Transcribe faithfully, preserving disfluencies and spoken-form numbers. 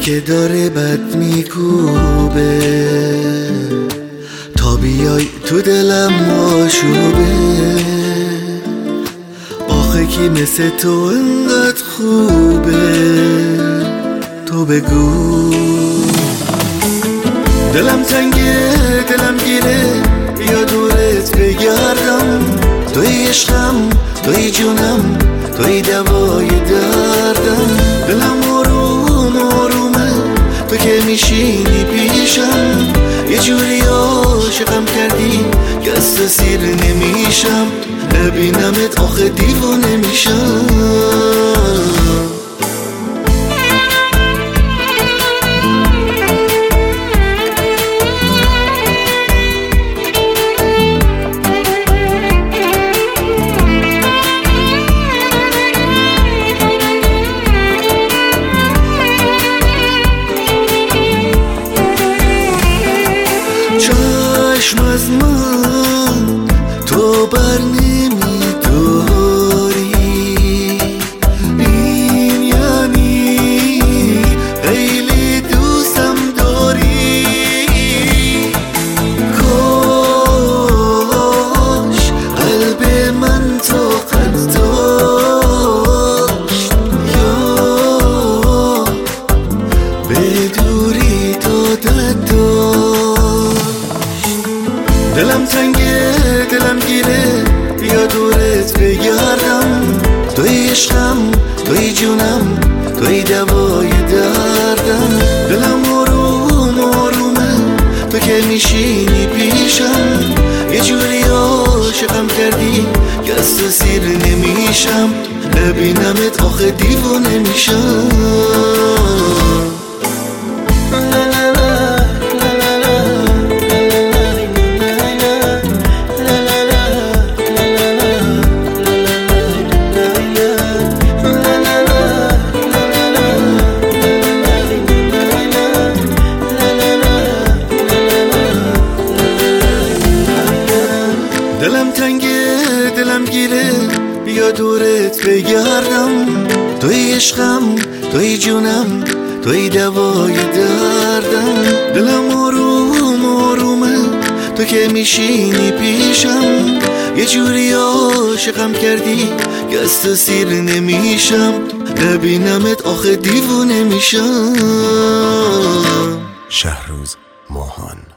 که داره بد میکوبه تا بیای تو دلم آشوبه. آخه کی مثل تو انقدر خوبه تو بگو. دلم تنگه دلم گیره بیا دورت بگردم. توی عشقم توی جونم توی دوای دردم. دلم آروم آرومه تو که میشینی پیشم. یه جوری عاشقم کردی که از تو سیر نمیشم. ببینمت آخه دیوانه میشم. چشم از من تو بر نمیداری. این یعنی خیلی دوستم داری. کاش قلب من طاقت داشت یا به دوری دادت داشت. دلم تنگه دلم گیره بیا دورت بگردم. توی عشقم توی جونم توی دوای دردم. دلم آروم آرومه تو که میشینی پیشم. یه جوری عاشقم کردی که از تو سیر نمیشم. ببینمت آخه دیوانه میشم. دلم تنگه دلم گیره بیا دورت بگردم. توی عشقم توی جونم توی دوای دردم. دلم آروم آرومه تو که میشینی پیشم. یه جوری عاشقم کردی که از تو سیر نمیشم. ببینمت آخه دیوانه میشم. شهروز ماهان.